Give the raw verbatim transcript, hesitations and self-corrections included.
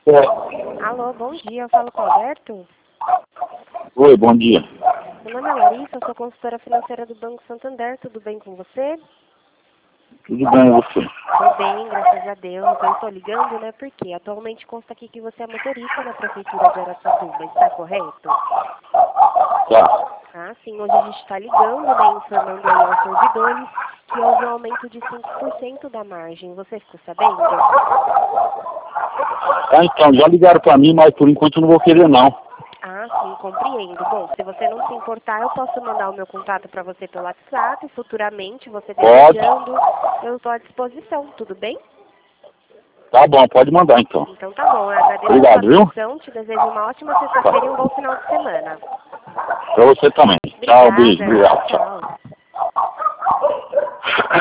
É. Alô, bom dia, eu falo com o Alberto. Oi, bom dia. Meu nome é Larissa, eu sou consultora financeira do Banco Santander, tudo bem com você? Tudo bem, e você? Tudo bem, graças a Deus. Eu estou ligando, né, porque atualmente consta aqui que você é motorista na Prefeitura de Araçatuba, está correto? Tá. Ah, sim, hoje a gente está ligando, né, informando aí aos servidores que houve um aumento de cinco por cento da margem. Você ficou sabendo? Tá, então, já ligaram pra mim, mas por enquanto eu não vou querer, não. Ah, sim, compreendo. Bom, se você não se importar, eu posso mandar o meu contato para você pelo WhatsApp e futuramente, você Pode. desejando, eu estou à disposição, tudo bem? Tá bom, pode mandar, então. Então tá bom, eu agradeço a Obrigado, sua viu? atenção, te desejo uma ótima sexta-feira e um bom final de semana. Pra você também. Tchau, beijo. Obrigada, Obrigado, tchau. tchau.